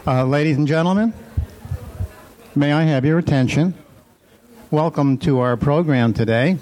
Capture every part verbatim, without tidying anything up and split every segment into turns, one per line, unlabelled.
Uh, ladies and gentlemen, may I have your attention? Welcome to our program today.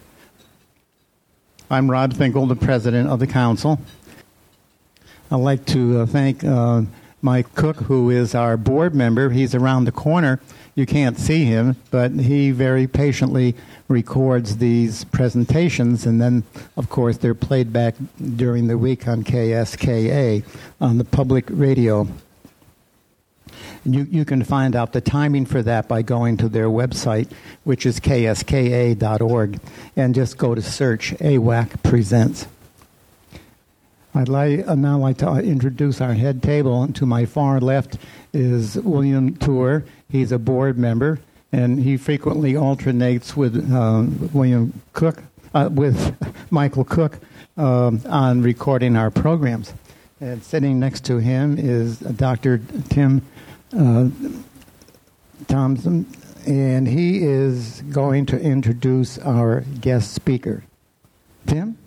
I'm Rod Finkel, the president of the council. I'd like to uh, thank uh, Mike Cook, who is our board member. He's around the corner. You can't see him, but he very patiently records these presentations, and then, of course, they're played back during the week on K S K A on the public radio. You, you can find out the timing for that by going to their website, which is K S K A dot org, and just go to search A W A C Presents. I'd like, I'd now like to introduce our head table. To my far left is William Tour. He's a board member, and he frequently alternates with uh, William Cook, uh, with Michael Cook um, on recording our programs. And sitting next to him is Doctor Tim uh, Thompson, and he is going to introduce our guest speaker. Tim?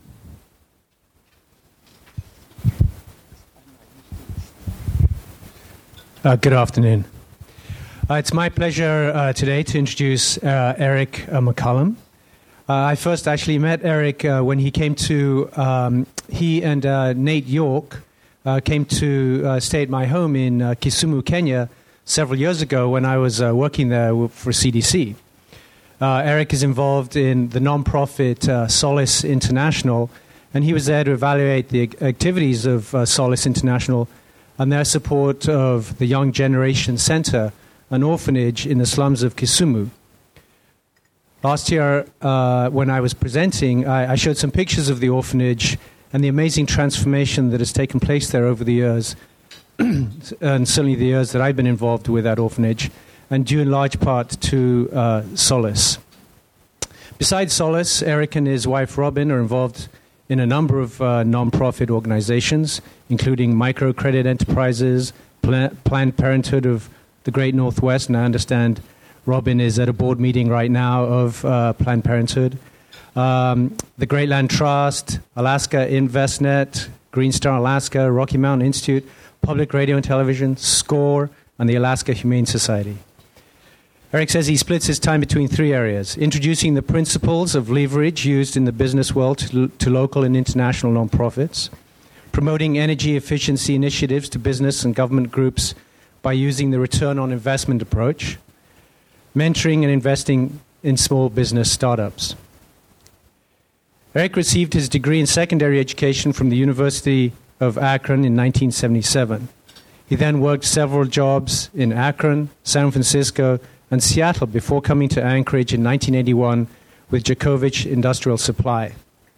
Uh, good afternoon. Uh, it's my pleasure uh, today to introduce uh, Eric uh, McCollum. Uh, I first actually met Eric uh, when he came to, um, he and uh, Nate York uh, came to uh, stay at my home in uh, Kisumu, Kenya, several years ago when I was uh, working there for C D C. Uh, Eric is involved in the nonprofit uh, Solace International, and he was there to evaluate the activities of uh, Solace International and their support of the Young Generation Center, an orphanage in the slums of Kisumu. Last year, uh, when I was presenting, I, I showed some pictures of the orphanage and the amazing transformation that has taken place there over the years, and certainly the years that I've been involved with that orphanage, and due in large part to uh, Solace. Besides Solace, Eric and his wife Robin are involved in a number of uh, non-profit organizations, including Microcredit Enterprises, Pla- Planned Parenthood of the Great Northwest, and I understand Robin is at a board meeting right now of uh, Planned Parenthood, um, the Great Land Trust, Alaska InvestNet, Green Star Alaska, Rocky Mountain Institute, Public Radio and Television, SCORE, and the Alaska Humane Society. Eric says he splits his time between three areas: introducing the principles of leverage used in the business world to, to local and international nonprofits, promoting energy efficiency initiatives to business and government groups by using the return on investment approach, mentoring and investing in small business startups. Eric received his degree in secondary education from the University of Akron in nineteen seventy-seven. He then worked several jobs in Akron, San Francisco, and Seattle before coming to Anchorage in nineteen eighty-one with Djokovic Industrial Supply.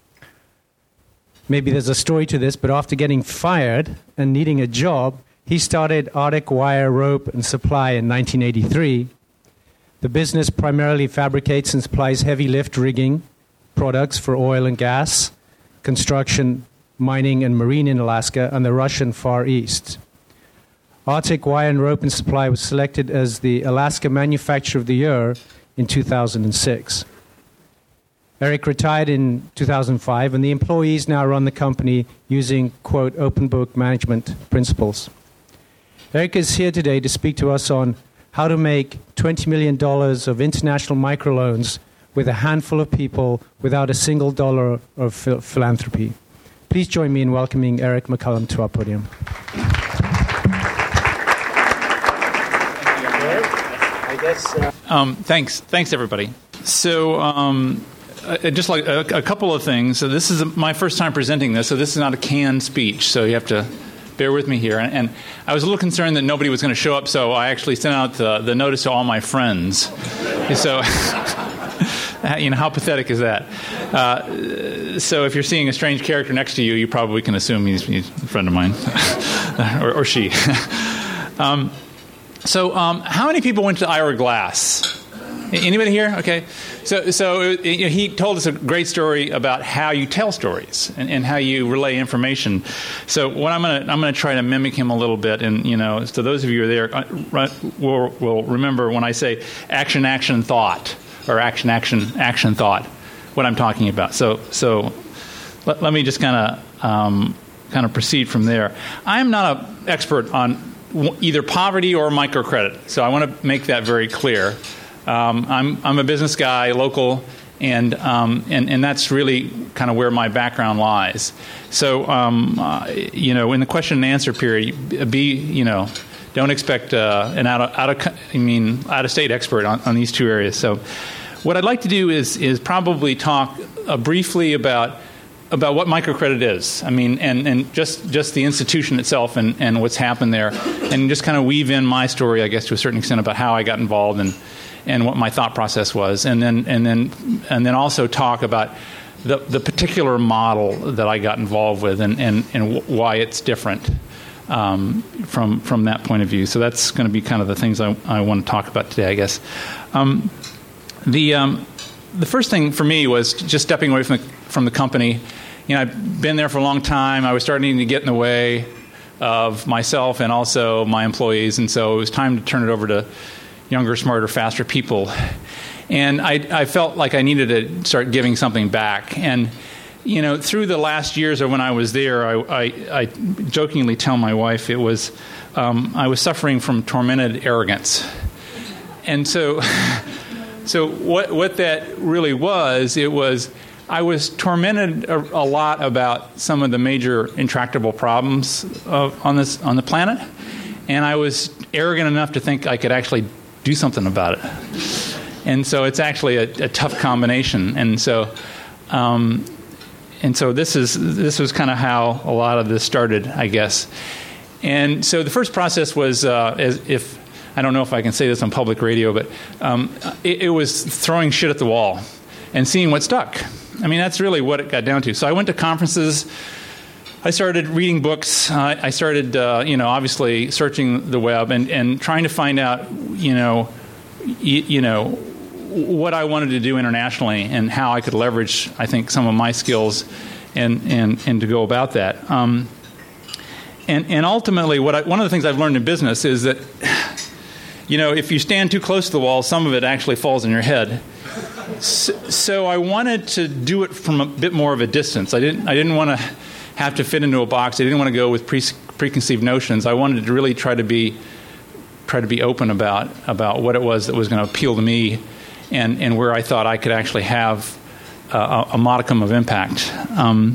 Maybe there's a story to this, but after getting fired and needing a job, he started Arctic Wire Rope and Supply in nineteen eighty-three. The business primarily fabricates and supplies heavy lift rigging products for oil and gas, construction, mining, and marine in Alaska and the Russian Far East. Arctic Wire and Rope and Supply was selected as the Alaska Manufacturer of the Year in two thousand six. Eric retired in two thousand five, and the employees now run the company using, quote, open book management principles. Eric is here today to speak to us on how to make twenty million dollars of international microloans with a handful of people without a single dollar of phil- philanthropy. Please join me in welcoming Eric McCollum to our podium.
Yes, uh, um, thanks. Thanks, everybody. So um, uh, just like a, a couple of things. So this is my first time presenting this, so this is not a canned speech, so you have to bear with me here. And, and I was a little concerned that nobody was going to show up, so I actually sent out the, the notice to all my friends. So, you know, how pathetic is that? Uh, so if you're seeing a strange character next to you, you probably can assume he's, he's a friend of mine, or, or she. um, So, um, how many people went to Ira Glass? Anybody here? Okay. So, so you know, he told us a great story about how you tell stories and, and how you relay information. So, what I'm going to I'm going to try to mimic him a little bit, and you know, so those of you who are there will will remember when I say action, action, thought, or action, action, action, thought, what I'm talking about. So, so let, let me just kind of um, kind of proceed from there. I'm not an expert on w- either poverty or microcredit. So I want to make that very clear. Um, I'm I'm a business guy, local, and um, and and that's really kind of where my background lies. So um, uh, you know, in the question and answer period, be you know, don't expect uh, an out of out of I mean out of state expert on, on these two areas. So what I'd like to do is is probably talk uh, briefly about. about what microcredit is. I mean, and, and just, just the institution itself and, and what's happened there, and just kind of weave in my story, I guess, to a certain extent about how I got involved and and what my thought process was, and then and then and then also talk about the the particular model that I got involved with and and, and w- why it's different um, from from that point of view. So that's going to be kind of the things I, I want to talk about today, I guess. Um, the um, the first thing for me was just stepping away from the from the company. You know, I've been there for a long time. I was starting to get in the way of myself and also my employees, and so it was time to turn it over to younger, smarter, faster people. And I, I felt like I needed to start giving something back. And, you know, through the last years of when I was there, I, I, I jokingly tell my wife it was um, I was suffering from tormented arrogance. And so, so what what that really was, it was. I was tormented a, a lot about some of the major intractable problems of, on this on the planet, and I was arrogant enough to think I could actually do something about it. And so it's actually a, a tough combination. And so, um, and so this is this was kind of how a lot of this started, I guess. And so the first process was, uh, as if I don't know if I can say this on public radio, but um, it, it was throwing shit at the wall and seeing what stuck. I mean, that's really what it got down to. So I went to conferences. I started reading books. Uh, I started, uh, you know, obviously searching the web and, and trying to find out, you know, y- you know, what I wanted to do internationally and how I could leverage, I think, some of my skills and and, and to go about that. Um, and and ultimately, what I, one of the things I've learned in business is that, you know, if you stand too close to the wall, some of it actually falls in your head. So, so I wanted to do it from a bit more of a distance. I didn't. I didn't want to have to fit into a box. I didn't want to go with pre- preconceived notions. I wanted to really try to be try to be open about about what it was that was going to appeal to me, and, and where I thought I could actually have a, a modicum of impact. Um,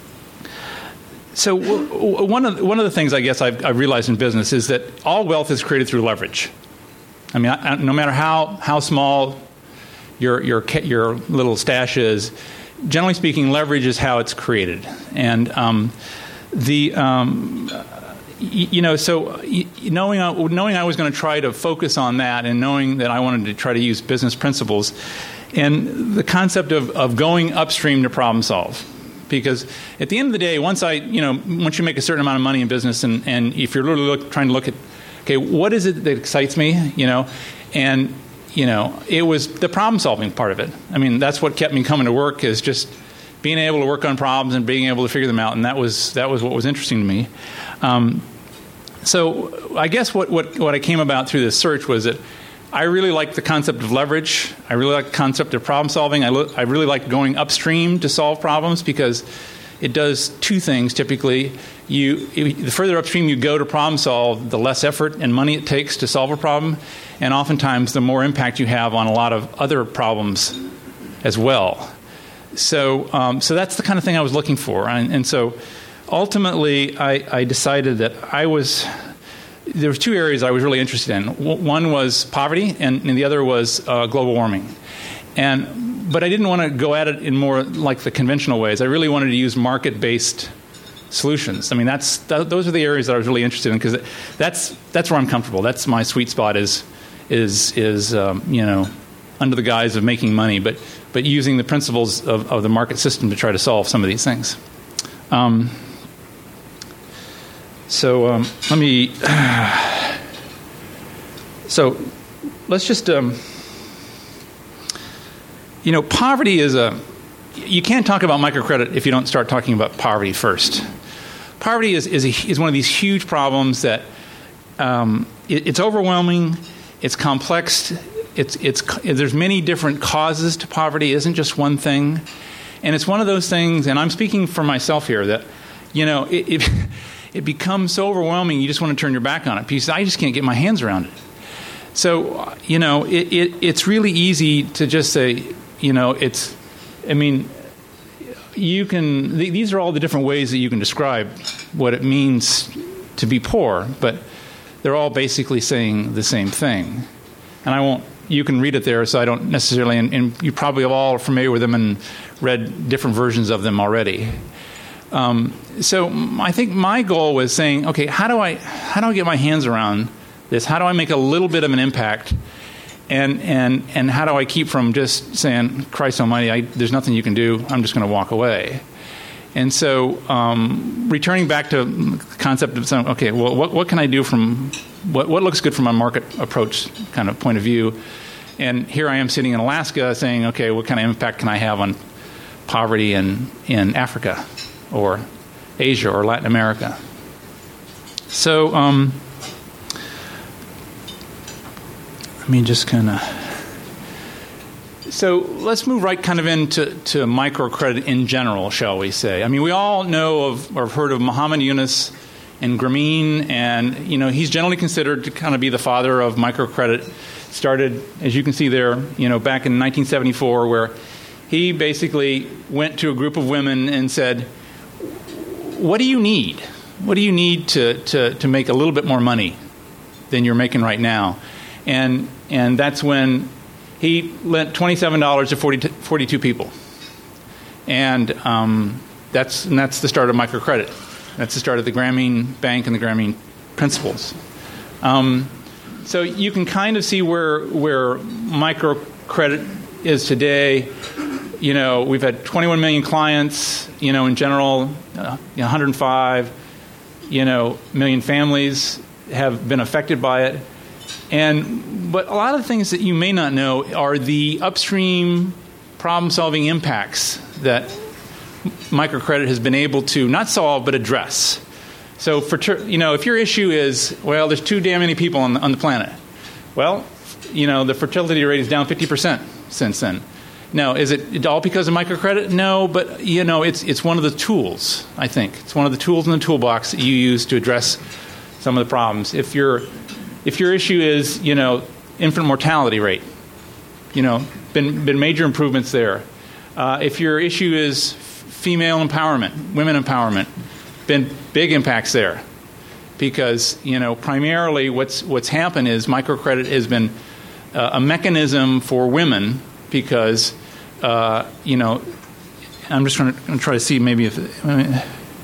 so w- w- one of the, one of the things I guess I've, I've realized in business is that all wealth is created through leverage. I mean, I, I, no matter how how small your your your little stash is, generally speaking, leverage is how it's created. And um, the um, you, you know, so knowing I, knowing I was going to try to focus on that, and knowing that I wanted to try to use business principles, and the concept of, of going upstream to problem solve. Because at the end of the day, once I you know once you make a certain amount of money in business, and, and if you're really look, trying to look at, okay, what is it that excites me, you know, and You know, it was the problem-solving part of it. I mean, that's what kept me coming to work, is just being able to work on problems and being able to figure them out, and that was that was what was interesting to me. Um, so I guess what, what, what I came about through this search was that I really liked the concept of leverage. I really liked the concept of problem-solving. I, lo- I really liked going upstream to solve problems, because it does two things typically. You, the further upstream you go to problem solve, the less effort and money it takes to solve a problem, and oftentimes the more impact you have on a lot of other problems as well. So, um, so that's the kind of thing I was looking for, and, and so ultimately I, I decided that I was. There were two areas I was really interested in. One was poverty, and, and the other was uh, global warming, and. But I didn't want to go at it in more like the conventional ways. I really wanted to use market-based solutions. I mean, that's th- those are the areas that I was really interested in, because that's that's where I'm comfortable. That's my sweet spot, is is is um, you know, under the guise of making money, but but using the principles of, of the market system to try to solve some of these things. Um, so um, let me. Uh, so let's just. Um, You know, poverty is a... You can't talk about microcredit if you don't start talking about poverty first. Poverty is is, a, is one of these huge problems that um, it, it's overwhelming, it's complex, it's it's there's many different causes to poverty. It isn't just one thing, and it's one of those things. And I'm speaking for myself here, that you know, it, it, it becomes so overwhelming you just want to turn your back on it because I just can't get my hands around it. So, you know, it, it, it's really easy to just say, you know, it's, I mean, you can, th- these are all the different ways that you can describe what it means to be poor, but they're all basically saying the same thing. And I won't, you can read it there, so I don't necessarily, and, and you probably all are familiar with them and read different versions of them already. Um, so I think my goal was saying, okay, how do I, how do I get my hands around this? How do I make a little bit of an impact? And and and how do I keep from just saying, Christ almighty, I, there's nothing you can do, I'm just going to walk away. And so um, returning back to the concept of saying, okay, well, what, what can I do from, what, what looks good from a market approach kind of point of view? And here I am sitting in Alaska saying, okay, what kind of impact can I have on poverty in, in Africa or Asia or Latin America? So um, let me just kind of... So let's move right kind of into to microcredit in general, shall we say. I mean, we all know of or have heard of Muhammad Yunus and Grameen, and, you know, he's generally considered to kind of be the father of microcredit. Started, as you can see there, you know, back in nineteen seventy-four, where he basically went to a group of women and said, what do you need? What do you need to, to, to make a little bit more money than you're making right now? And and that's when he lent twenty-seven dollars to forty, forty-two people. And um, that's and that's the start of microcredit. That's the start of the Grameen Bank and the Grameen Principles. Um, so you can kind of see where where microcredit is today. You know, we've had twenty-one million clients, you know, in general, uh, one hundred five, you know, million families have been affected by it. And but a lot of the things that you may not know are the upstream problem-solving impacts that microcredit has been able to not solve but address. So, for you know, if your issue is, well, there's too damn many people on the, on the planet, well, you know, the fertility rate is down fifty percent since then. Now, is it all because of microcredit? No, but, you know, it's it's one of the tools, I think. It's one of the tools in the toolbox that you use to address some of the problems. If you're If your issue is, you know, infant mortality rate, you know, been been major improvements there. Uh, if your issue is female empowerment, women empowerment, been big impacts there. Because, you know, primarily what's what's happened is microcredit has been uh, a mechanism for women because, uh, you know, I'm just trying to, try to see maybe if, I mean,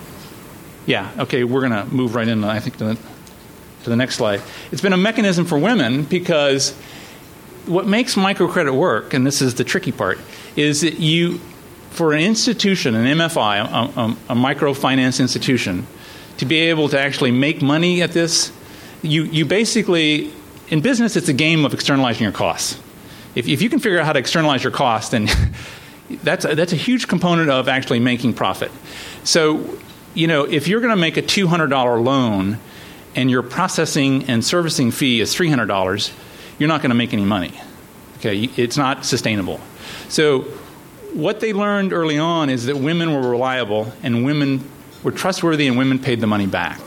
yeah, okay, we're going to move right in, I think, to the, to the next slide. It's been a mechanism for women because what makes microcredit work, and this is the tricky part, is that you, for an institution, an M F I, a, a, a microfinance institution, to be able to actually make money at this, you, you basically, in business, it's a game of externalizing your costs. If, if you can figure out how to externalize your costs, then that's a, that's a huge component of actually making profit. So, you know, if you're going to make a two hundred dollars loan and your processing and servicing fee is three hundred dollars, you're not going to make any money. Okay, it's not sustainable. So what they learned early on is that women were reliable and women were trustworthy and women paid the money back.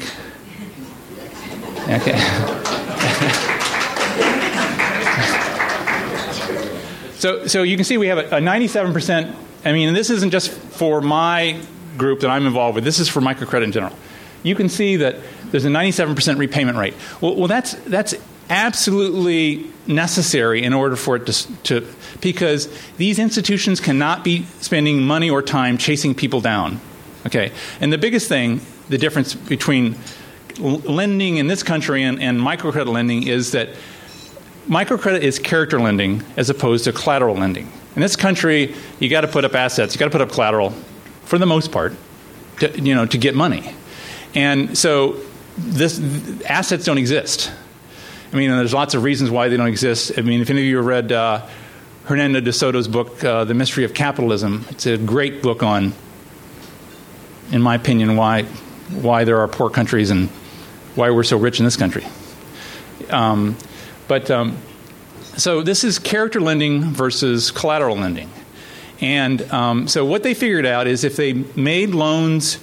Okay. so so you can see we have a, a ninety-seven percent, I mean, and this isn't just for my group that I'm involved with, this is for microcredit in general. You can see that there's a ninety-seven percent repayment rate. Well, well that's that's absolutely necessary in order for it to, to, because these institutions cannot be spending money or time chasing people down. Okay, and the biggest thing, the difference between l- lending in this country and, and microcredit lending is that microcredit is character lending as opposed to collateral lending. In this country, you got to put up assets, you got to put up collateral, for the most part, to, you know, to get money. And so this assets don't exist. I mean, there's lots of reasons why they don't exist. I mean, if any of you have read uh, Hernando de Soto's book, uh, The Mystery of Capitalism, it's a great book on, in my opinion, why why there are poor countries and why we're so rich in this country. Um, but um, so this is character lending versus collateral lending. And um, so what they figured out is if they made loans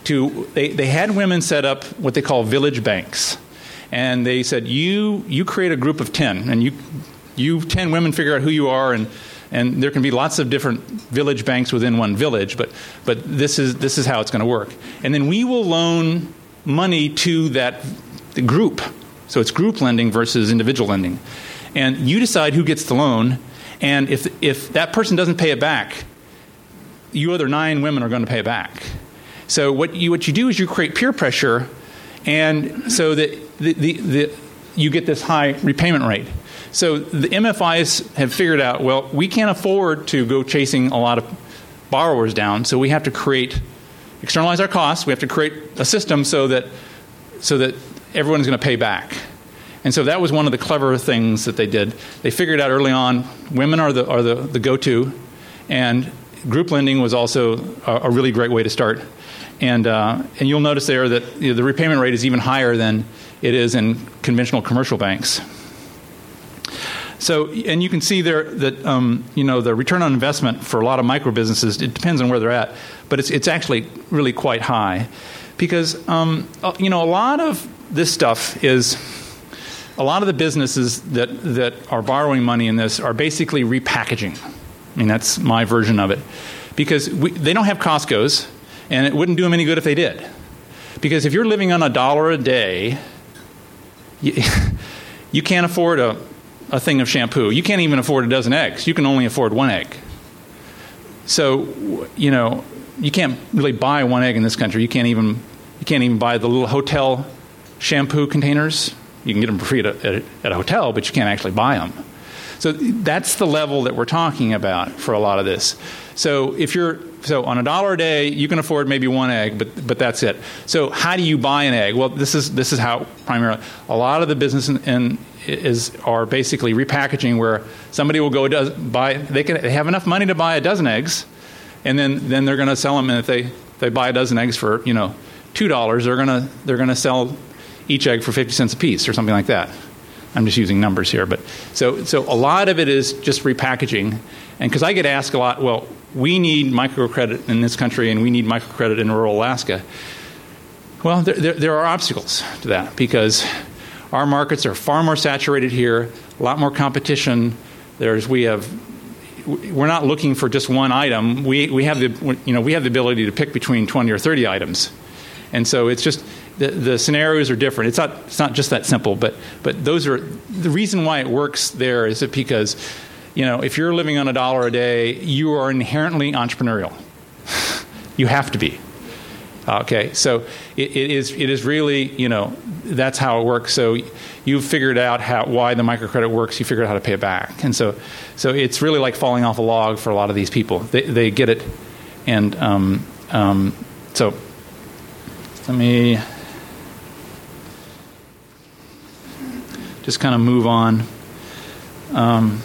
to they, they had women set up what they call village banks. And they said, you you create a group of ten, and you you ten women figure out who you are, and and there can be lots of different village banks within one village, but but this is this is how it's going to work. And then we will loan money to that group. So it's group lending versus individual lending. And you decide who gets the loan, and if if that person doesn't pay it back, you other nine women are going to pay it back. So what you what you do is you create peer pressure, and so that the, the, the you get this high repayment rate. So the M F Is have figured out, well, we can't afford to go chasing a lot of borrowers down, so we have to create, externalize our costs. We have to create a system so that so that everyone's going to pay back. And so that was one of the clever things that they did. They figured out early on, women are the are the, the go-to, and group lending was also a, a really great way to start. And uh, and you'll notice there that you know, the repayment rate is even higher than it is in conventional commercial banks. So, and you can see there that um, you know the return on investment for a lot of micro businesses, it depends on where they're at, but it's it's actually really quite high, because um, you know a lot of this stuff is a lot of the businesses that that are borrowing money in this are basically repackaging. I mean, that's my version of it, because we, they don't have Costco's, and it wouldn't do them any good if they did, because if you're living on a dollar a day, you, you can't afford a a thing of shampoo. You can't even afford a dozen eggs. You can only afford one egg. So, you know, you can't really buy one egg in this country. You can't even you can't even buy the little hotel shampoo containers. You can get them for free at a, at a hotel, but you can't actually buy them. So that's the level that we're talking about for a lot of this. So if you're so on a dollar a day, you can afford maybe one egg, but but that's it. So how do you buy an egg? Well, this is this is how primarily a lot of the business in, in is are basically repackaging, where somebody will go does, buy they can they have enough money to buy a dozen eggs, and then, then they're going to sell them. And if they, they buy a dozen eggs for you know two dollars, they're going to they're going to sell each egg for fifty cents a piece or something like that. I'm just using numbers here, but so so a lot of it is just repackaging. And because I get asked a lot, well, we need microcredit in this country and we need microcredit in rural Alaska. Well, there, there, there are obstacles to that, because our markets are far more saturated here, a lot more competition. There's we have we're not looking for just one item. We we have the you know we have the ability to pick between twenty or thirty items, and so it's just the, the scenarios are different. It's not it's not just that simple, but but those are the reason why it works there is that because you know if you're living on a dollar a day, you are inherently entrepreneurial. You have to be. Okay, so it, it is it is really, you know, that's how it works. So you've figured out how why the microcredit works. You figured out how to pay it back. And so so it's really like falling off a log for a lot of these people. They they get it. And um, um, so let me just kind of move on. Um,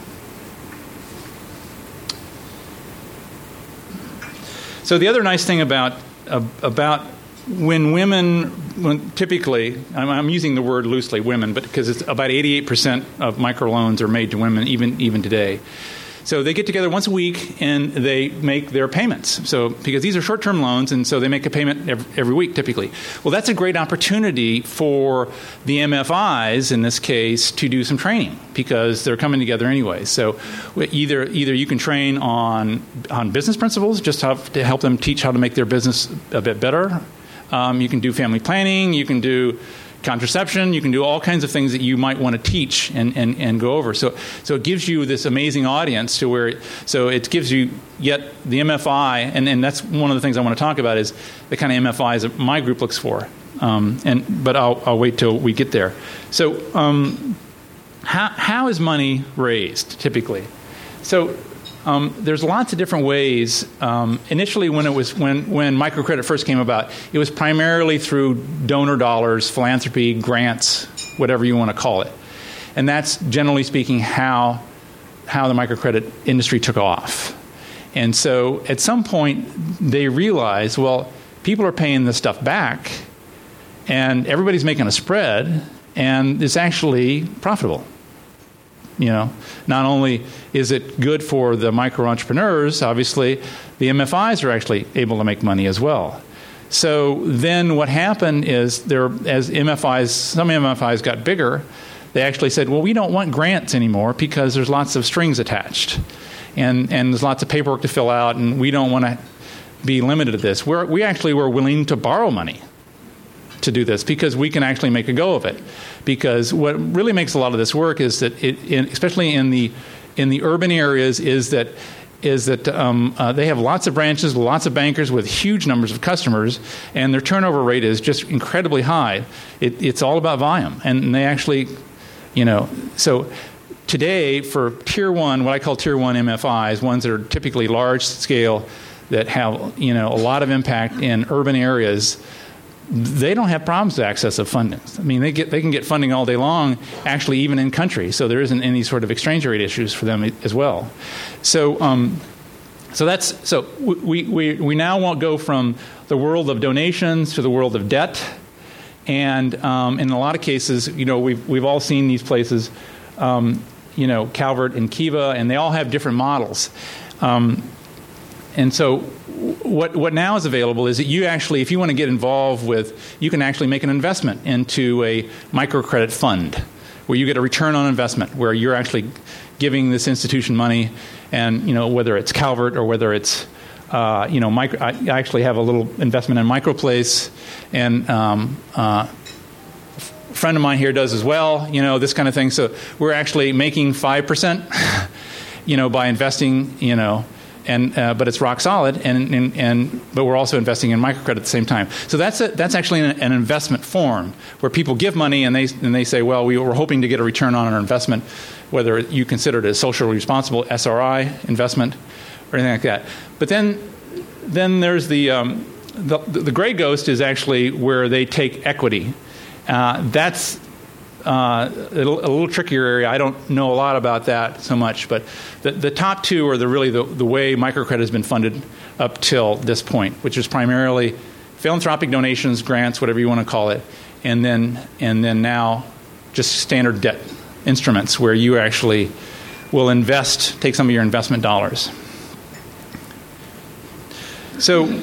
so the other nice thing about about when women, when typically, I'm, I'm using the word loosely, women, but because it's about eighty-eight percent of microloans are made to women, even even today. So they get together once a week and they make their payments. So because these are short-term loans, and so they make a payment every, every week typically. Well, that's a great opportunity for the M F Is in this case to do some training, because they're coming together anyway. So either either you can train on on business principles, just how, to help them teach how to make their business a bit better. Um, you can do family planning. You can do contraception. You can do all kinds of things that you might want to teach and, and, and go over. So so it gives you this amazing audience to where, so it gives you yet the M F I, and, and that's one of the things I want to talk about is the kind of M F Is that my group looks for. Um, and but I'll, I'll wait till we get there. So um, how how is money raised typically? So Um, there's lots of different ways. Um, initially, when it was when when microcredit first came about, it was primarily through donor dollars, philanthropy, grants, whatever you want to call it, and that's generally speaking how how the microcredit industry took off. And so, at some point, they realized, well, people are paying this stuff back, and everybody's making a spread, and it's actually profitable. You know, not only is it good for the micro entrepreneurs, obviously, the M F Is are actually able to make money as well. So then what happened is there, as M F Is, some M F Is got bigger, they actually said, well, we don't want grants anymore because there's lots of strings attached. And, and there's lots of paperwork to fill out, and we don't want to be limited to this. We're, we actually were willing to borrow money to do this because we can actually make a go of it. Because what really makes a lot of this work is that, it, in, especially in the in the urban areas, is that is that um, uh, they have lots of branches, lots of bankers with huge numbers of customers, and their turnover rate is just incredibly high. It, it's all about volume, and they actually, you know, so. Today, for tier one, what I call tier one M F Is, ones that are typically large scale, that have, you know, a lot of impact in urban areas, they don't have problems with access of funding. I mean, they get they can get funding all day long, actually, even in country. So there isn't any sort of exchange rate issues for them as well. So, um, so that's so we we we now won't go from the world of donations to the world of debt, and um, in a lot of cases, you know, we've we've all seen these places. Um, you know, Calvert and Kiva, and they all have different models. Um, and so what what now is available is that you actually, if you want to get involved with, you can actually make an investment into a microcredit fund where you get a return on investment, where you're actually giving this institution money, and, you know, whether it's Calvert or whether it's, uh, you know, micro, I actually have a little investment in MicroPlace, and um, uh, friend of mine here does as well, you know, this kind of thing. So we're actually making five percent, you know, by investing, you know, and uh, but it's rock solid, and, and and but we're also investing in microcredit at the same time. So that's a, that's actually an, an investment form where people give money and they and they say, well, we were hoping to get a return on our investment, whether you consider it a socially responsible S R I investment or anything like that. But then then there's the um, the, the gray ghost is actually where they take equity. Uh, that's uh, a, little, a little trickier area. I don't know a lot about that so much, but the, the top two are the really the, the way microcredit has been funded up till this point, which is primarily philanthropic donations, grants, whatever you want to call it, and then and then now just standard debt instruments where you actually will invest, take some of your investment dollars. So.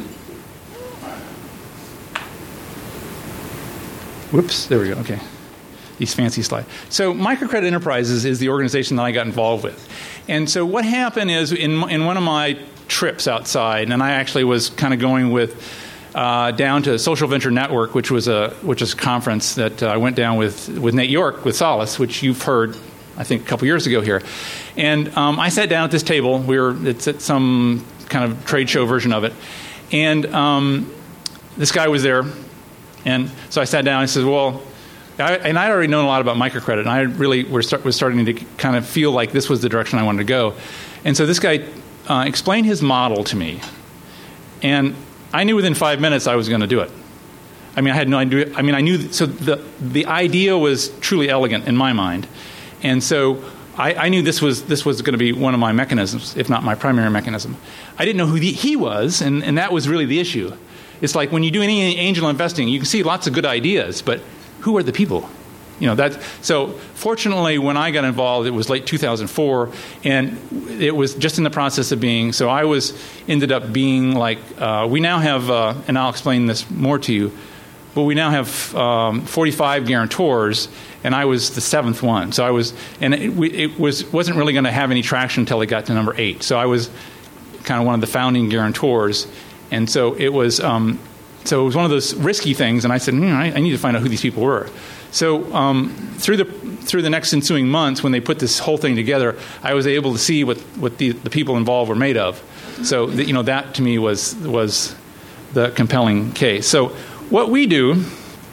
Whoops, there we go, okay. These fancy slides. So Microcredit Enterprises is the organization that I got involved with. And so what happened is in, in one of my trips outside, and I actually was kind of going with uh, down to Social Venture Network, which was a which is a conference that uh, I went down with, with Nate York, with Solace, which you've heard, I think, a couple years ago here. And um, I sat down at this table. We were it's at some kind of trade show version of it. And um, this guy was there. And so I sat down and I said, well, I, and I'd already known a lot about microcredit, and I really were start, was starting to kind of feel like this was the direction I wanted to go. And so this guy uh, explained his model to me, and I knew within five minutes I was going to do it. I mean, I had no idea. I mean, I knew, so the, the idea was truly elegant in my mind. And so I, I knew this was this was going to be one of my mechanisms, if not my primary mechanism. I didn't know who the, he was, and, and that was really the issue. It's like when you do any angel investing, you can see lots of good ideas, but who are the people? You know, that. So fortunately, when I got involved, it was late two thousand four, and it was just in the process of being. So I was ended up being like uh, we now have, uh, and I'll explain this more to you. But we now have um, forty-five guarantors, and I was the seventh one. So I was, and it, it was wasn't really going to have any traction until it got to number eight. So I was kind of one of the founding guarantors. And so it was, um, so it was one of those risky things. And I said, mm, I, I need to find out who these people were. So um, through the through the next ensuing months, when they put this whole thing together, I was able to see what, what the, the people involved were made of. So the, you know, that to me was was the compelling case. So what we do,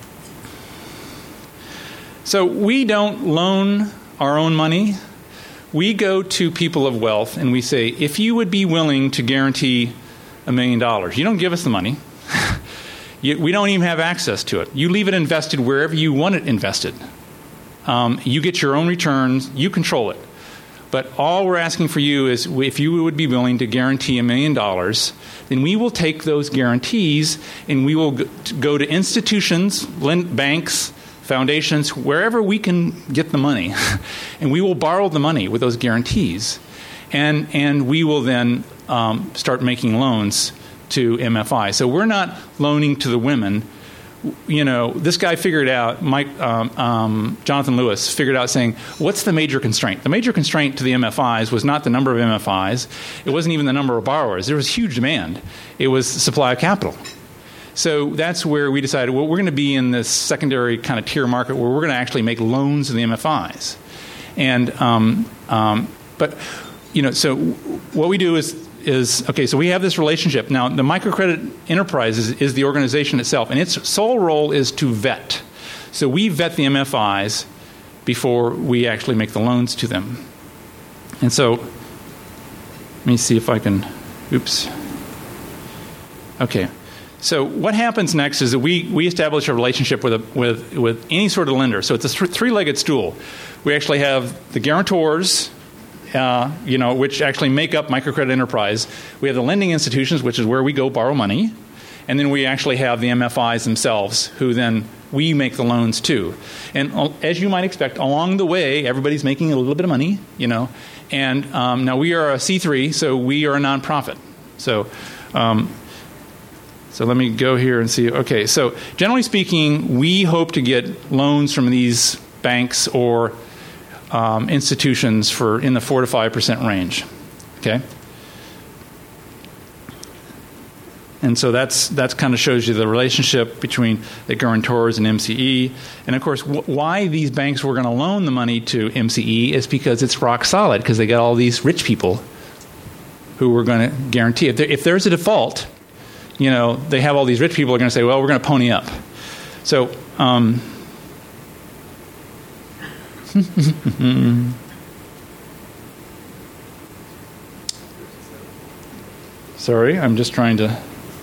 so we don't loan our own money. We go to people of wealth and we say, if you would be willing to guarantee a million dollars. You don't give us the money. you, we don't even have access to it. You leave it invested wherever you want it invested. Um, you get your own returns. You control it. But all we're asking for you is if you would be willing to guarantee a million dollars, then we will take those guarantees and we will go to institutions, banks, foundations, wherever we can get the money. And we will borrow the money with those guarantees. And, and we will then um, start making loans to M F I. So we're not loaning to the women. You know, this guy figured out, Mike, um, um, Jonathan Lewis figured out saying, what's the major constraint? The major constraint to the M F Is was not the number of M F Is. It wasn't even the number of borrowers. There was huge demand. It was the supply of capital. So that's where we decided, well, we're going to be in this secondary kind of tier market where we're going to actually make loans to the M F Is. And, um, um, but, you know, so what we do is, is, okay, so we have this relationship. Now, the Microcredit Enterprise is, is the organization itself, and its sole role is to vet. So we vet the M F Is before we actually make the loans to them. And so, let me see if I can, oops. Okay. So what happens next is that we, we establish a relationship with, a, with, with any sort of lender. So it's a th- three-legged stool. We actually have the guarantors, Uh, you know, which actually make up Microcredit Enterprise. We have the lending institutions, which is where we go borrow money. And then we actually have the M F Is themselves, who then we make the loans to. And uh, as you might expect, along the way, everybody's making a little bit of money, you know. And um, now we are a C three, so we are a nonprofit. So, um, so let me go here and see. Okay, so generally speaking, we hope to get loans from these banks or Um, institutions for in the four to five percent range, okay. And so that's that's kind of shows you the relationship between the guarantors and M C E. And of course, wh- why these banks were going to loan the money to M C E is because it's rock solid, because they got all these rich people who were going to guarantee. If, there, if there's a default, you know, they have all these rich people who are going to say, well, we're going to pony up. So. Um, Sorry, I'm just trying to.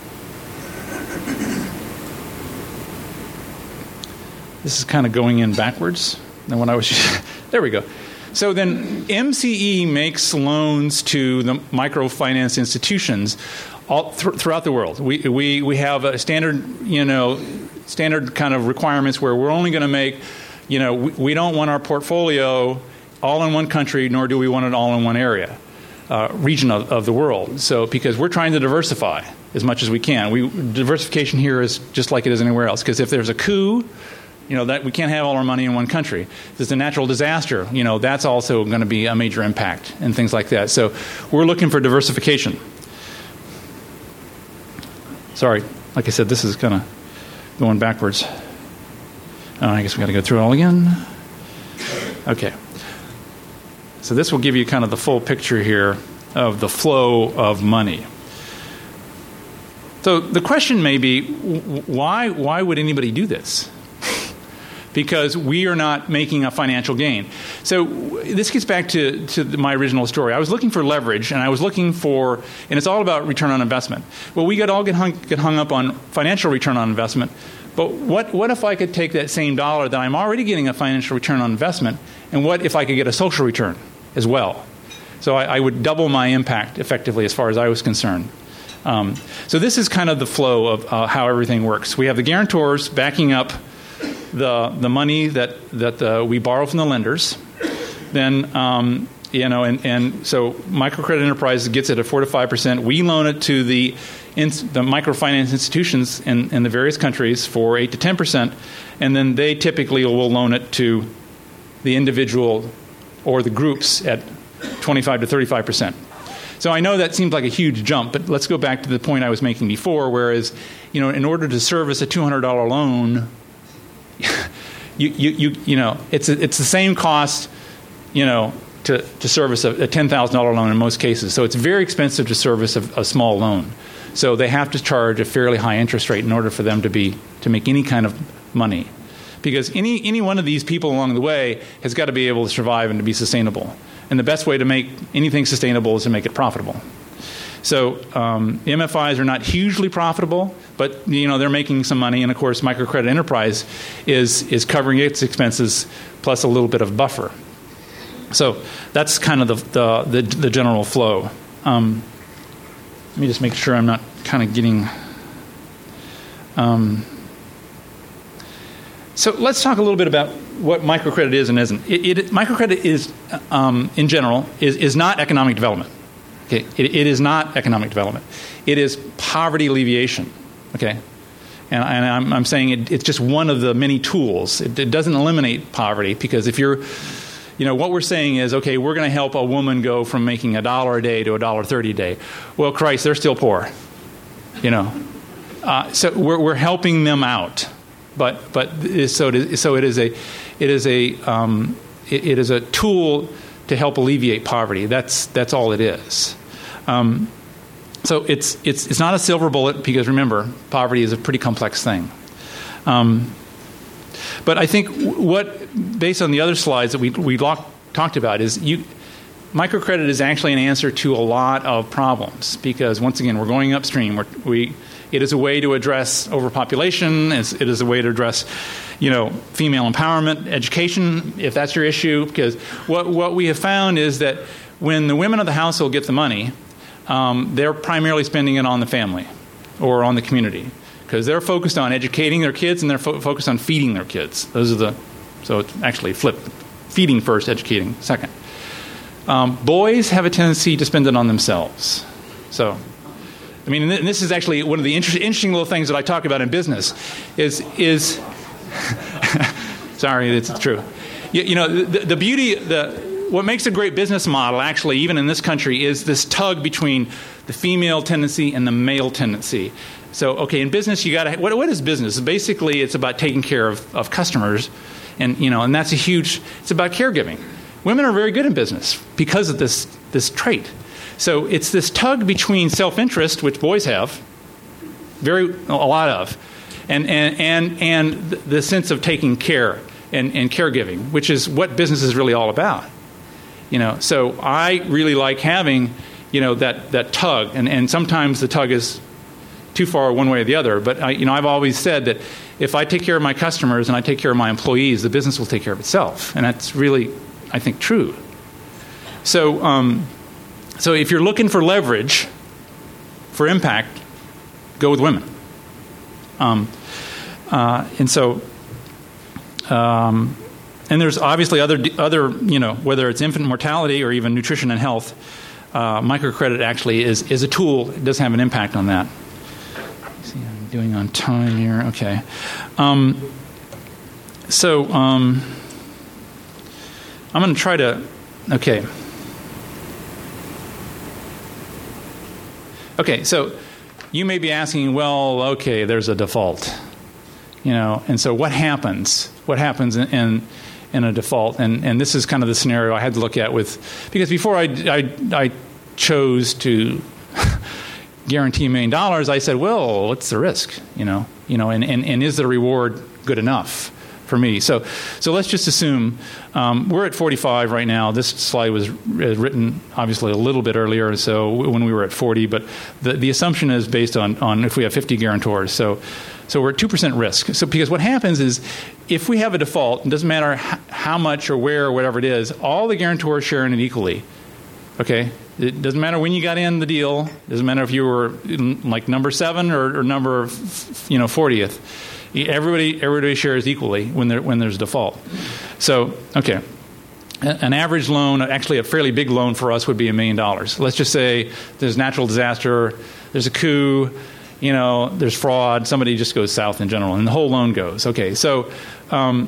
This is kind of going in backwards than what I was. There we go. So then M C E makes loans to the microfinance institutions all th- throughout the world. We, we, we have a standard, you know, standard kind of requirements where we're only going to make. You know, we, we don't want our portfolio all in one country, nor do we want it all in one area, uh, region of, of the world. So, because we're trying to diversify as much as we can. We diversification here is just like it is anywhere else. Because if there's a coup, you know, that we can't have all our money in one country. If there's a natural disaster, you know, that's also going to be a major impact and things like that. So, we're looking for diversification. Sorry, like I said, this is kind of going backwards. Oh, I guess we got to go through it all again. Okay. So this will give you kind of the full picture here of the flow of money. So the question may be, why why would anybody do this? Because we are not making a financial gain. So this gets back to, to my original story. I was looking for leverage, and I was looking for, and it's all about return on investment. Well, we got all get hung, get hung up on financial return on investment. But what, what if I could take that same dollar that I'm already getting a financial return on investment, and what if I could get a social return as well? So I, I would double my impact effectively as far as I was concerned. Um, so this is kind of the flow of uh, how everything works. We have the guarantors backing up the the money that, that uh, we borrow from the lenders. Then, um, you know, and, and so Microcredit Enterprise gets it at four to five percent. We loan it to the In, the microfinance institutions in, in the various countries for eight to ten percent, and then they typically will loan it to the individual or the groups at twenty-five to thirty-five percent. So I know that seems like a huge jump, but let's go back to the point I was making before, whereas, you know, in order to service a two hundred dollars loan, you, you, you, you know, it's a, it's the same cost, you know, to, to service a, a ten thousand dollars loan in most cases. So it's very expensive to service a, a small loan. So they have to charge a fairly high interest rate in order for them to be to make any kind of money, because any any one of these people along the way has got to be able to survive and to be sustainable. And the best way to make anything sustainable is to make it profitable. So um, M F Is are not hugely profitable, but you know they're making some money, and of course Microcredit Enterprise is is covering its expenses plus a little bit of buffer. So that's kind of the the the, the general flow. Um, Let me just make sure I'm not kind of getting... Um, so let's talk a little bit about what microcredit is and isn't. It, it, microcredit is, um, in general, is, is not economic development. Okay, it, it is not economic development. It is poverty alleviation. Okay, and, and I'm, I'm saying it, it's just one of the many tools. It, it doesn't eliminate poverty, because if you're, you know, what we're saying is, okay, we're going to help a woman go from making a dollar a day to a dollar thirty a day. Well, Christ, they're still poor. You know, uh, so we're we're helping them out, but but so it is, so it is a it is a um, it, it is a tool to help alleviate poverty. That's that's all it is. Um, so it's it's it's not a silver bullet, because remember, poverty is a pretty complex thing. Um, but I think what, based on the other slides that we we lock, talked about, is you microcredit is actually an answer to a lot of problems, because once again, we're going upstream. We're, we it is a way to address overpopulation. It's, it is a way to address, you know, female empowerment, education, if that's your issue. Because what what we have found is that when the women of the household get the money, um, they're primarily spending it on the family or on the community, because they're focused on educating their kids and they're fo- focused on feeding their kids. Those are the so it's actually flipped: feeding first, educating second. Um, boys have a tendency to spend it on themselves. So, I mean, and this is actually one of the inter- interesting little things that I talk about in business. Is is sorry, it's true. You, you know, the, the beauty, the what makes a great business model, actually, even in this country, is this tug between the female tendency and the male tendency. So, okay, in business, you got to. What, what is business? Basically, it's about taking care of, of customers, and you know, and that's a huge. It's about caregiving. Women are very good in business because of this this trait. So it's this tug between self-interest, which boys have, very a lot of, and and and, and the sense of taking care and, and caregiving, which is what business is really all about. You know, so I really like having, you know, that that tug, and, and sometimes the tug is too far one way or the other. But I, you know, I've always said that if I take care of my customers and I take care of my employees, the business will take care of itself, and that's really, I think, true. So, um, so if you're looking for leverage, for impact, go with women. Um, uh, and so, um, and there's obviously other, other, you know, whether it's infant mortality or even nutrition and health, uh, microcredit actually is is a tool. It does have an impact on that. Let's see, I'm doing on time here. Okay. Um, so. Um, I'm going to try to, okay. Okay, so you may be asking, well, okay, there's a default, you know, and so what happens? What happens in in, in a default? And and this is kind of the scenario I had to look at with, because before I, I, I chose to guarantee a million dollars, I said, well, what's the risk, you know, you know, and, and, and is the reward good enough for me? So, so let's just assume um, we're at forty-five right now. This slide was written obviously a little bit earlier, so when we were at forty. But the, the assumption is based on, on if we have fifty guarantors. So, so we're at two percent risk. So because what happens is, if we have a default, it doesn't matter h- how much or where or whatever it is, all the guarantors share in it equally. Okay, it doesn't matter when you got in the deal. It doesn't matter if you were in, like number seven or, or number, you know, fortieth. Everybody, everybody shares equally when there when there's default. So, okay, an average loan, actually a fairly big loan for us, would be a million dollars. Let's just say there's natural disaster, there's a coup, you know, there's fraud, somebody just goes south in general, and the whole loan goes. Okay, so, um,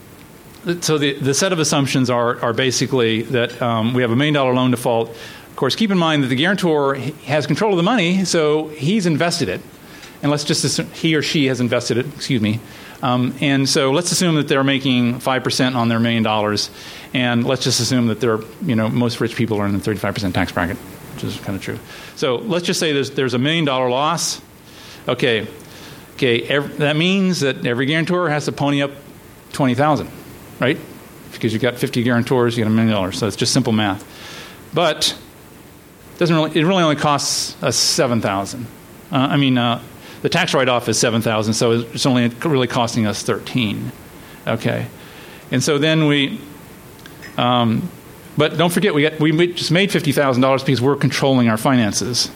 so the the set of assumptions are are basically that um, we have a million dollar loan default. Of course, keep in mind that the guarantor has control of the money, so he's invested it. And let's just assume he or she has invested it, excuse me. Um, and so let's assume that they're making five percent on their million dollars. And let's just assume that they're, you know, most rich people are in the thirty-five percent tax bracket, which is kind of true. So let's just say there's there's a million dollar loss. Okay. Okay. Every, that means that every guarantor has to pony up twenty thousand dollars, right? Because you've got fifty guarantors, you get a million dollars. So it's just simple math. But it doesn't really, it really only costs us seven thousand dollars. Uh, I mean, uh, the tax write-off is seven thousand dollars, so it's only really costing us thirteen thousand dollars. Okay. And so then we, um, but don't forget, we got, we just made fifty thousand dollars because we're controlling our finances.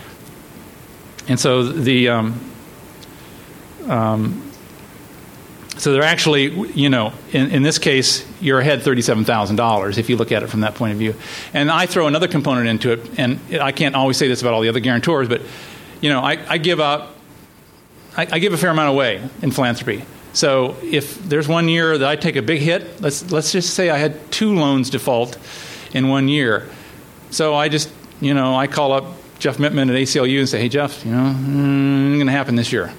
And so the, um, um, So they're actually, you know, in, in this case, you're ahead thirty-seven thousand dollars if you look at it from that point of view. And I throw another component into it, and I can't always say this about all the other guarantors, but, you know, I, I give out, I, I give a fair amount away in philanthropy. So if there's one year that I take a big hit, let's let's just say I had two loans default in one year. So I just, you know, I call up Jeff Mittman at A C L U and say, hey, Jeff, you know, mm, going to happen this year.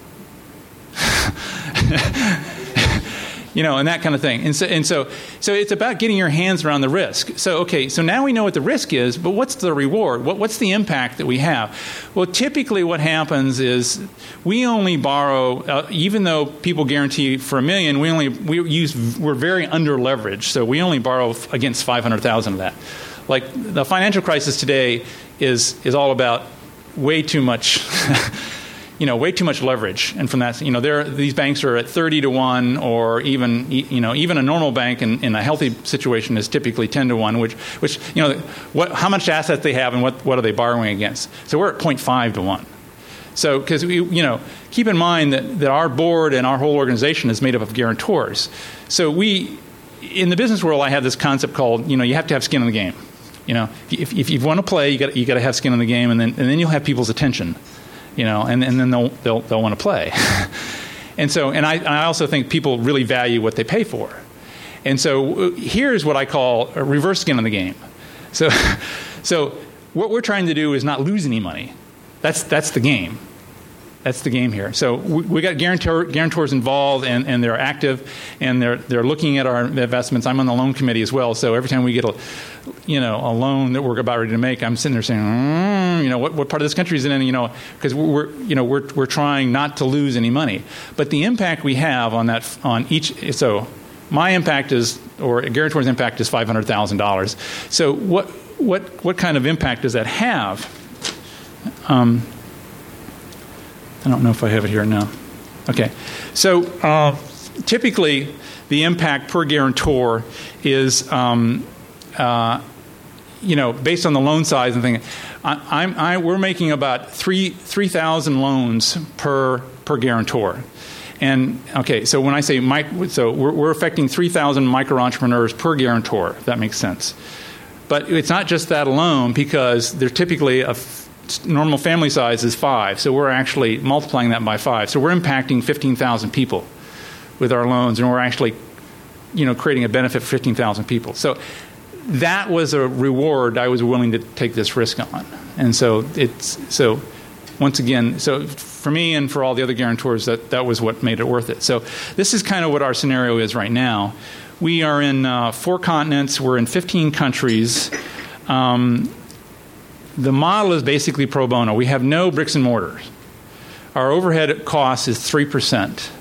You know, and that kind of thing. And so, and so, so it's about getting your hands around the risk. So, okay, so now we know what the risk is, but what's the reward? What, what's the impact that we have? Well, typically what happens is we only borrow, uh, even though people guarantee for a million, we only we use we're very under leveraged. So we only borrow against five hundred thousand of that. Like the financial crisis today is is all about way too much. You know, way too much leverage, and from that, you know, there these banks are at thirty to one, or even, you know, even a normal bank in, in a healthy situation is typically ten to one, which, which, you know, what, how much assets they have and what, what are they borrowing against? So we're at zero point five to one. So, because we, you know, keep in mind that, that our board and our whole organization is made up of guarantors. So we, in the business world, I have this concept called, you know, you have to have skin in the game. You know, if, if you want to play, you got you got to have skin in the game, and then and then you'll have people's attention. You know, and, and then they'll they'll, they'll want to play. And so, and I, I also think people really value what they pay for. And so here's what I call a reverse skin in the game. So, so what we're trying to do is not lose any money. That's that's the game. That's the game here. So we, we got guarantor, guarantors involved, and, and they're active, and they're they're looking at our investments. I'm on the loan committee as well. So every time we get a, you know, a loan that we're about ready to make, I'm sitting there saying, mm, you know, what, what part of this country is it in? You know, because we're you know we're we're trying not to lose any money. But the impact we have on that on each so my impact is or a guarantor's impact is five hundred thousand dollars. So what what what kind of impact does that have? Um. I don't know if I have it here now. Okay. So uh, typically, the impact per guarantor is, um, uh, you know, based on the loan size and thing. I, I'm, I, we're making about three three thousand loans per per guarantor. And okay, so when I say mic, so we're, we're affecting three thousand micro entrepreneurs per guarantor. If that makes sense. But it's not just that alone, because they're typically a normal family size is five, so we're actually multiplying that by five. So we're impacting fifteen thousand people with our loans, and we're actually, you know, creating a benefit for fifteen thousand people. So that was a reward I was willing to take this risk on. And so it's so once again, so for me and for all the other guarantors, that that was what made it worth it. So this is kind of what our scenario is right now. We are in uh, four continents. We're in fifteen countries. Um, The model is basically pro bono. We have no bricks and mortars. Our overhead cost is three percent.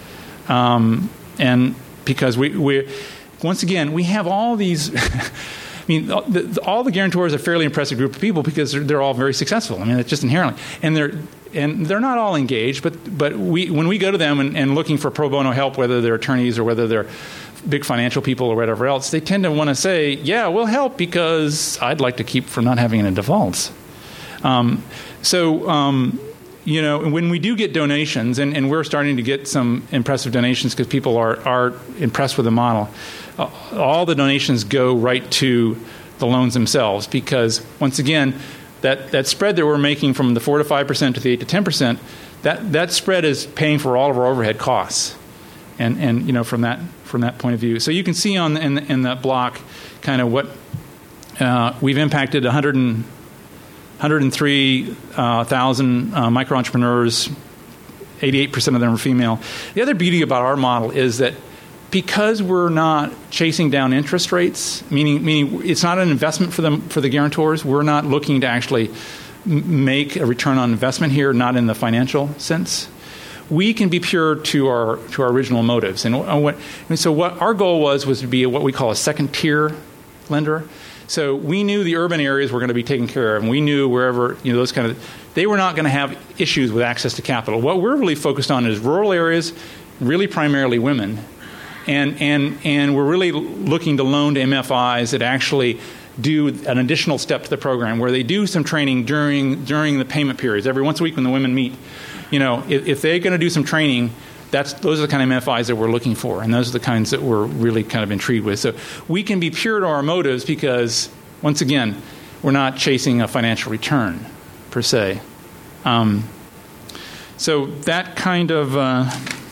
Um, and because we, we, once again, we have all these, I mean, the, the, all the guarantors are a fairly impressive group of people because they're, they're all very successful. I mean, it's just inherently. And they're, and they're not all engaged, but, but we, when we go to them and, and looking for pro bono help, whether they're attorneys or whether they're big financial people or whatever else, they tend to want to say, yeah, we'll help because I'd like to keep from not having any defaults. Um, so, um, you know, when we do get donations, and, and we're starting to get some impressive donations because people are, are impressed with the model, uh, all the donations go right to the loans themselves because, once again, that, that spread that we're making from the four to five percent to the eight to ten percent, that, that spread is paying for all of our overhead costs. And, and you know, from that from that point of view. So you can see on in, in that block kind of what uh, we've impacted one hundred, one hundred three thousand uh, uh, micro entrepreneurs. eighty-eight percent of them are female. The other beauty about our model is that because we're not chasing down interest rates, meaning meaning it's not an investment for them for the guarantors. We're not looking to actually m- make a return on investment here, not in the financial sense. We can be pure to our to our original motives, and what and so what our goal was was to be what we call a second tier lender. So we knew the urban areas were going to be taken care of, and we knew wherever, you know, those kind of, they were not going to have issues with access to capital. What we're really focused on is rural areas, really primarily women, and and and we're really looking to loan to M F Is that actually do an additional step to the program where they do some training during during the payment periods. Every once a week when the women meet, you know, if, if they're going to do some training, that's those are the kind of M F Is that we're looking for, and those are the kinds that we're really kind of intrigued with. So we can be pure to our motives because, once again, we're not chasing a financial return per se. Um, so that kind of uh,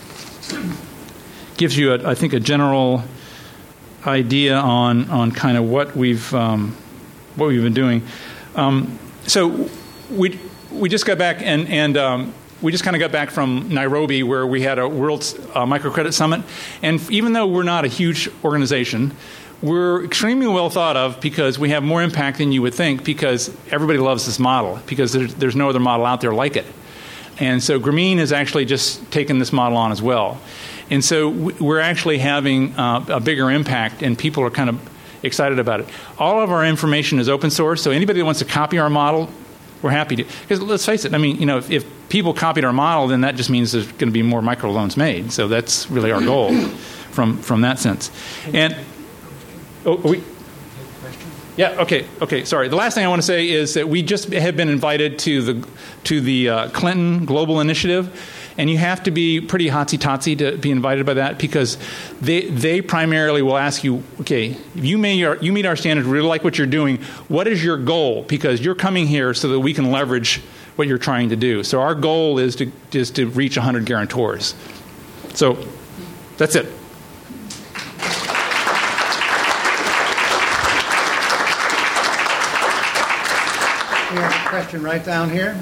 gives you, a, I think, a general idea on on kind of what we've um, what we've been doing. Um, so we we just got back and and um, we just kind of got back from Nairobi, where we had a World uh, Microcredit Summit. And even though we're not a huge organization, we're extremely well thought of because we have more impact than you would think, because everybody loves this model, because there's, there's no other model out there like it. And so Grameen has actually just taken this model on as well. And so we're actually having uh, a bigger impact, and people are kind of excited about it. All of our information is open source, so anybody that wants to copy our model, we're happy to. Because let's face it, I mean, you know, if, if people copied our model, then that just means there's going to be more microloans made. So that's really our goal from, from that sense. And oh, we. Yeah. Okay. Okay. Sorry. The last thing I want to say is that we just have been invited to the to the uh, Clinton Global Initiative, and you have to be pretty hotsy-totsy to be invited by that, because they they primarily will ask you, okay, if you may you meet our standards, we really like what you're doing. What is your goal? Because you're coming here so that we can leverage what you're trying to do. So our goal is to is to reach one hundred guarantors. So that's it.
We have a question right down here.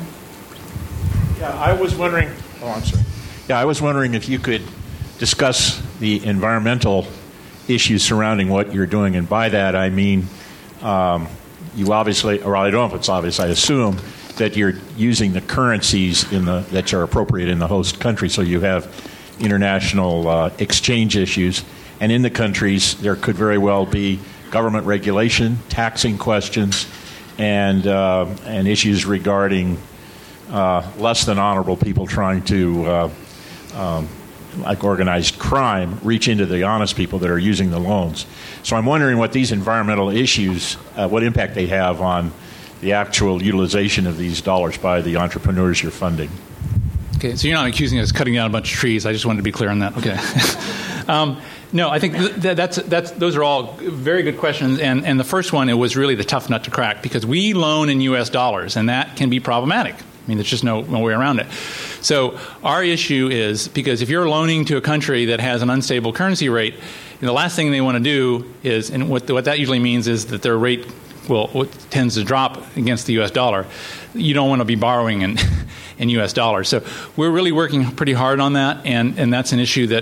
Yeah, I was wondering. Oh, I'm sorry. Yeah, I was wondering if you could discuss the environmental issues surrounding what you're doing, and by that I mean, um, you obviously, or I don't know if it's obvious. I assume that you're using the currencies in the that are appropriate in the host country, so you have international uh, exchange issues, and in the countries there could very well be government regulation, taxing questions, and uh, and issues regarding uh, less than honorable people trying to, uh, um, like organized crime, reach into the honest people that are using the loans. So I'm wondering what these environmental issues, uh, what impact they have on the actual utilization of these dollars by the entrepreneurs you're funding.
Okay, so you're not accusing us of cutting down a bunch of trees. I just wanted to be clear on that. Okay. um, No, I think th- that's that's those are all very good questions, and and the first one, it was really the tough nut to crack, because we loan in U S dollars, and that can be problematic. I mean, there's just no, no way around it. So our issue is, because if you're loaning to a country that has an unstable currency rate, the last thing they want to do is, and what what that usually means is that their rate will what tends to drop against the U S dollar. You don't want to be borrowing in in U S dollars. So we're really working pretty hard on that, and and that's an issue that.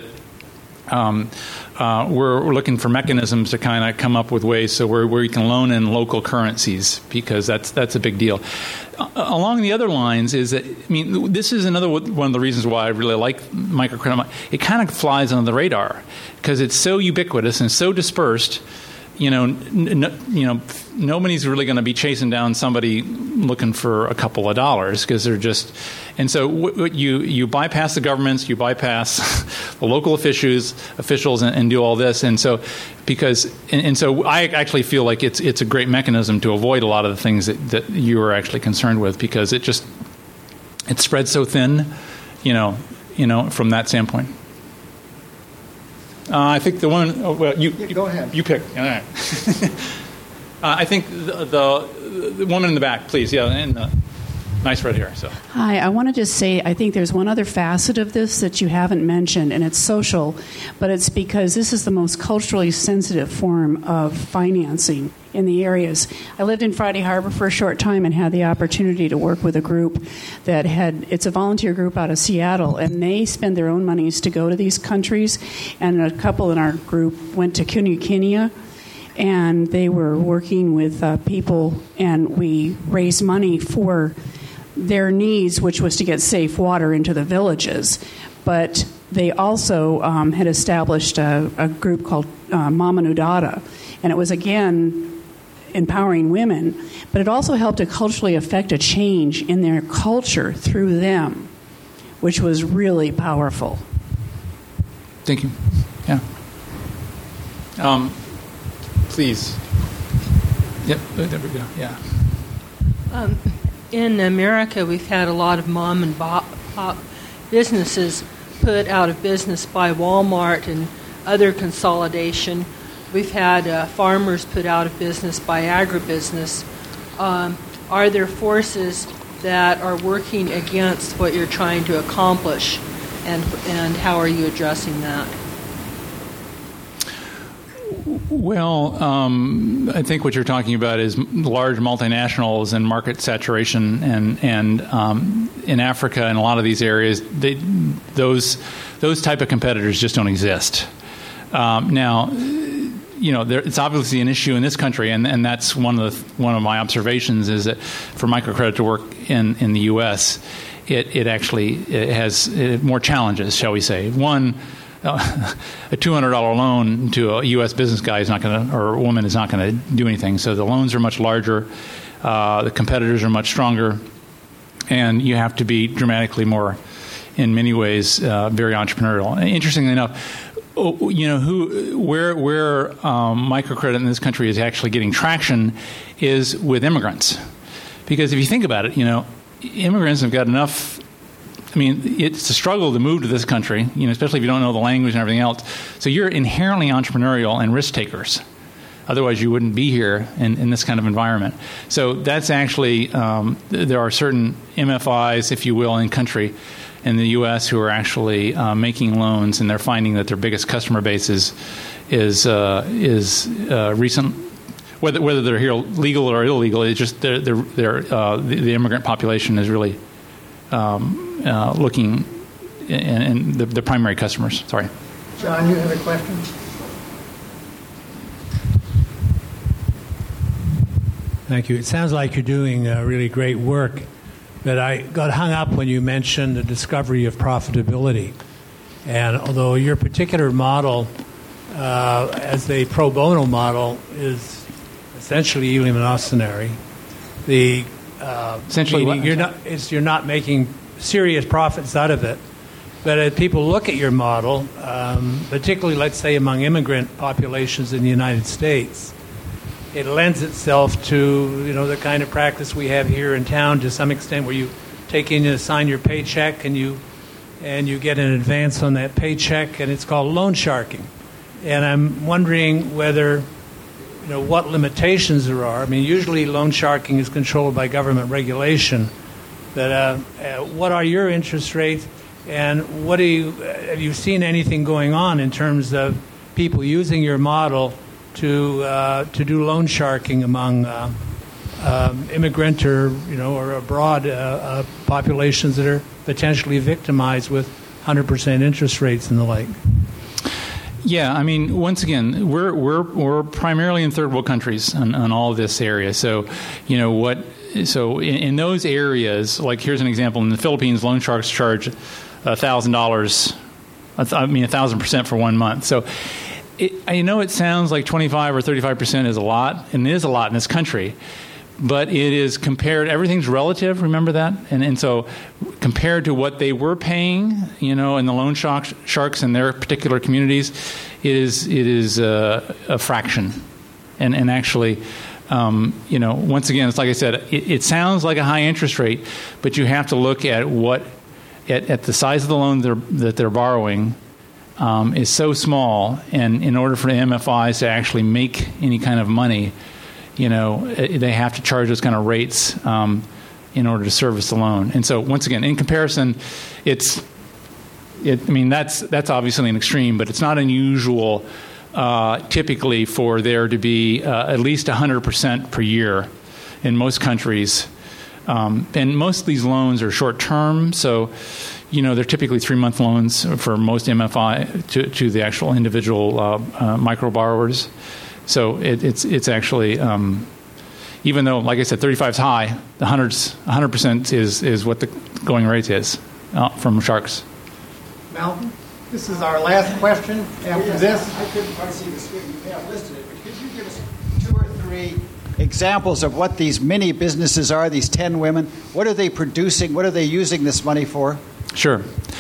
Um, uh, we're, we're looking for mechanisms to kind of come up with ways so where, where you can loan in local currencies, because that's that's a big deal. Uh, along the other lines is that, I mean, this is another one of the reasons why I really like microcredit. It kind of flies under the radar because it's so ubiquitous and so dispersed. You know, n- n- you know, nobody's really going to be chasing down somebody looking for a couple of dollars, because they're just. And so, w- w- you you bypass the governments, you bypass the local officials, officials, and, and do all this. And so, because and, and so, I actually feel like it's it's a great mechanism to avoid a lot of the things that, that you are actually concerned with, because it just it spreads so thin. You know, you know, from that standpoint. Uh, I think the one. Oh, well, you,
yeah, go ahead.
You pick. All right. uh, I think the, the the woman in the back, please. Yeah, and uh, nice right here. So.
Hi, I want to just say I think there's one other facet of this that you haven't mentioned, and it's social, but it's because this is the most culturally sensitive form of financing in the areas. I lived in Friday Harbor for a short time and had the opportunity to work with a group that had, it's a volunteer group out of Seattle, and they spend their own monies to go to these countries. And a couple in our group went to Kenya, and they were working with uh, people, and we raised money for their needs, which was to get safe water into the villages. But they also um, had established a, a group called uh, Mama Nudada, and it was, again, empowering women, but it also helped to culturally affect a change in their culture through them, which was really powerful.
Thank you. Yeah. Um, please. Yep, there we go. Yeah.
Um, in America, we've had a lot of mom and pop businesses put out of business by Walmart and other consolidation. We've had uh, farmers put out of business by agribusiness. Um, are there forces that are working against what you're trying to accomplish, and and how are you addressing that?
Well, um, I think what you're talking about is large multinationals and market saturation, and and um, in Africa and a lot of these areas, they, those those type of competitors just don't exist. Um, now, you know, there, it's obviously an issue in this country, and, and that's one of the, one of my observations is that for microcredit to work in, in the U S, it it actually it has it, more challenges, shall we say? One. Uh, a two hundred dollars loan to a U S business guy is not going to, or a woman is not going to do anything. So the loans are much larger, uh, the competitors are much stronger, and you have to be dramatically more, in many ways, uh, very entrepreneurial. Interestingly enough, you know, who, where where um, microcredit in this country is actually getting traction is with immigrants, because if you think about it, you know, immigrants have got enough. I mean, it's a struggle to move to this country, you know, especially if you don't know the language and everything else. So you're inherently entrepreneurial and risk takers. Otherwise, you wouldn't be here in, in this kind of environment. So that's actually, um, there are certain M F Is, if you will, in country in the U S who are actually uh, making loans, and they're finding that their biggest customer base is is uh, is uh, recent. Whether whether they're here legal or illegal, it's just they're, they're, they're, uh, the, the immigrant population is really. Um, Uh, looking and, and the, the primary customers. Sorry.
John, you have a question?
Thank you. It sounds like you're doing uh, really great work, but I got hung up when you mentioned the discovery of profitability. And although your particular model, uh, as a pro bono model, is essentially eleemosynary, the uh,
essentially
meaning you're not it's, you're not making serious profits out of it. But as people look at your model, um, particularly, let's say, among immigrant populations in the United States, it lends itself to, you know, the kind of practice we have here in town to some extent, where you take in and sign your paycheck and you and you get an advance on that paycheck, and it's called loan sharking. And I'm wondering whether, you know, what limitations there are. I mean, usually loan sharking is controlled by government regulation. But uh, uh, what are your interest rates, and what do you have you seen anything going on in terms of people using your model to uh, to do loan sharking among uh, um, immigrant or you know or abroad uh, uh, populations that are potentially victimized with one hundred percent interest rates and the like?
Yeah, I mean, once again, we're we're we're primarily in third world countries on, on all of this area. So, you know what. So in, in those areas, like here's an example. In the Philippines, loan sharks charge one thousand dollars, I mean one thousand percent for one month. So it, I know it sounds like twenty-five or thirty-five percent is a lot, and it is a lot in this country. But it is compared, everything's relative, remember that? And and so compared to what they were paying, you know, in the loan sharks, sharks in their particular communities, it is it is a, a fraction. And, and actually... Um, you know, once again, it's like I said, it, it sounds like a high interest rate, but you have to look at what, at, at the size of the loan they're, that they're borrowing um, is so small, and in order for the M F Is to actually make any kind of money, you know, it, they have to charge those kind of rates um, in order to service the loan. And so, once again, in comparison, it's, it, I mean, that's that's obviously an extreme, but it's not unusual. Uh, typically for there to be uh, at least one hundred percent per year in most countries. Um, and most of these loans are short-term, so, you know, they're typically three-month loans for most M F I to, to the actual individual uh, uh, micro-borrowers. So it, it's it's actually, um, even though, like I said, thirty-five is high, the one hundred percent is, is what the going rate is uh, from sharks.
Malcolm? This is our last question. After
yes,
this,
I couldn't quite see the screen. You may have listed it, but could you give us two or three examples of what these mini businesses are? These ten women. What are they producing? What are they using this money for?
Sure.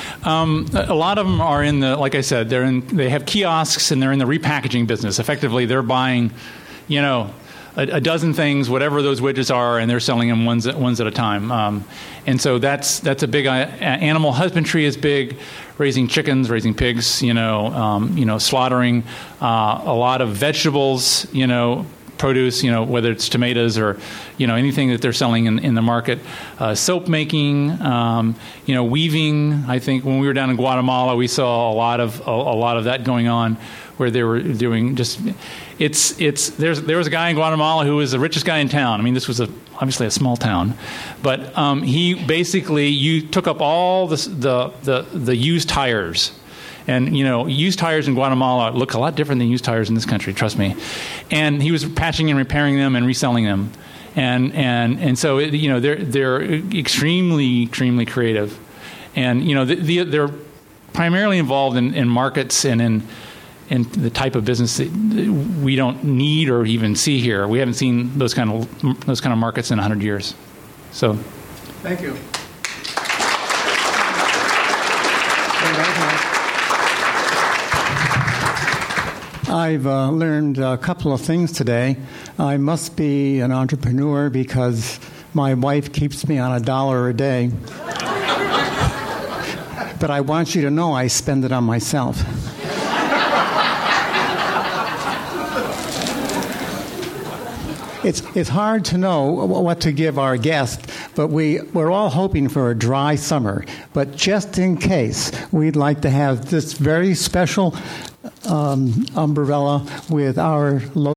Um, a lot of them are in the, like I said, they're in. They have kiosks and they're in the repackaging business. Effectively, they're buying, you know, a, a dozen things, whatever those widgets are, and they're selling them ones at, ones at a time. Um, and so that's that's a big uh, animal husbandry is big, raising chickens, raising pigs, you know, um, you know, slaughtering, uh, a lot of vegetables, you know, produce, you know, whether it's tomatoes or, you know, anything that they're selling in, in the market. Uh, soap making, um, you know, weaving. I think when we were down in Guatemala, we saw a lot of a, a lot of that going on, where they were doing just. It's it's there's there was a guy in Guatemala who was the richest guy in town. I mean, this was a obviously a small town, but um, he basically you took up all the the the, the used tires. And, you know, used tires in Guatemala look a lot different than used tires in this country, trust me. And he was patching and repairing them and reselling them. And and and so, it, you know, they're they're extremely, extremely creative. And, you know, the, the, they're primarily involved in, in markets and in, in the type of business that we don't need or even see here. We haven't seen those kind of those kind of markets in one hundred years. So,
thank you.
I've uh, learned a couple of things today. I must be an entrepreneur because my wife keeps me on a dollar a day. But I want you to know I spend it on myself. It's it's hard to know what to give our guest, but we, we're all hoping for a dry summer. But just in case, we'd like to have this very special um, umbrella with our logo.